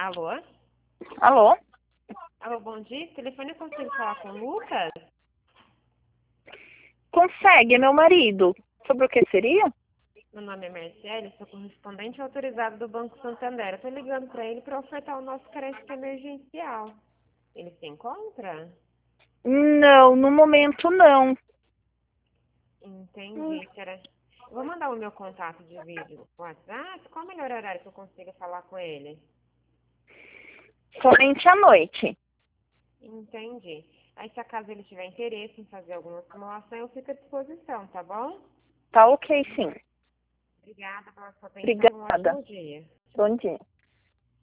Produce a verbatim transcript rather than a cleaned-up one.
Alô? Alô? Alô, bom dia. Telefone, eu consigo falar com o Lucas? Consegue, é meu marido. Sobre o que seria? Meu nome é Marcele, sou correspondente autorizado do Banco Santander. Eu tô ligando para ele para ofertar o nosso crédito emergencial. Ele se encontra? Não, no momento não. Hum, Entendi, será? Eu vou mandar o meu contato de vídeo no WhatsApp. Qual é o melhor horário que eu consiga falar com ele? Somente à noite. Entendi. Aí, se acaso ele tiver interesse em fazer alguma simulação, eu fico à disposição, tá bom? Tá ok, sim. Obrigada pela sua atenção. Um Obrigada. ótimo dia. Bom dia.